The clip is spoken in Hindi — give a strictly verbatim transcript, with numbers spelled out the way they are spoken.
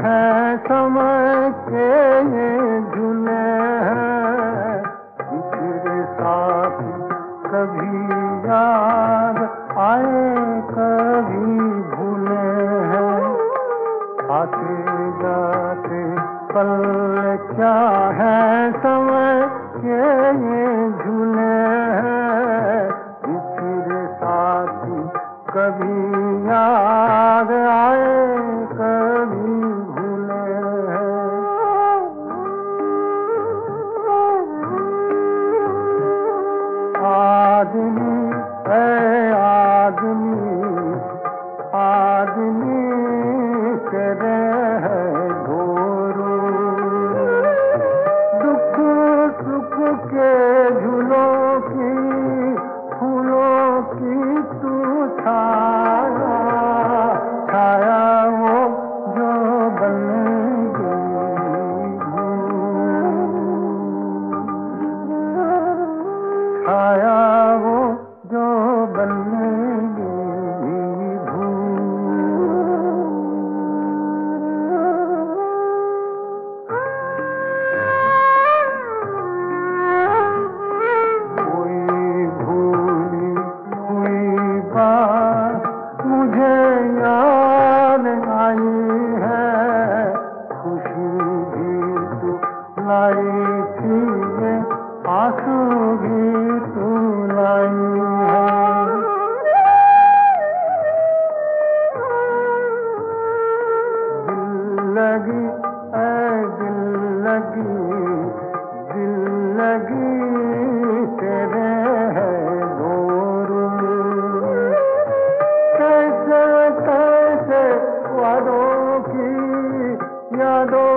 है समय के ये झूले हैं, इसी साथ कभी याद आए कभी भूले हैं। आते जाते पल क्या है समय के ये झूले हैं, इसी साथ कभी याद आए कभी भूले हैं। आदमी है आदमी, आदमी तेरे है घोरू, दुख सुख के झूलों की फूलों की तू छाया, छाया वो जो बन गई, छाया वो जो बन गई धूल। कोई भूली हुई बात मुझे याद आई है, खुशी भी तू लाई थी ये आंसू भी तू लाई है। दिल लगी ऐ दिल लगी, दिल लगी तेरे है गोरू, कैसे कैसे वादों की यादों